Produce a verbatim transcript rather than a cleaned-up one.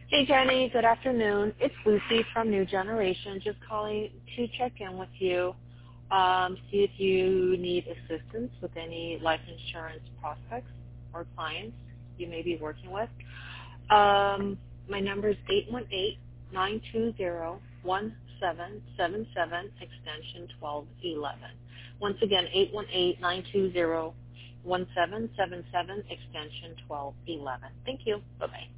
Hey, Jenny. Good afternoon. It's Lucy from New Generation. Just calling to check in with you, um, see if you need assistance with any life insurance prospects or clients you may be working with. Um, my number is eight one eight, nine two zero, one seven seven seven, extension twelve eleven. Once again, eight one eight, nine two zero, one seven seven seven, extension twelve eleven. Thank you. Bye-bye.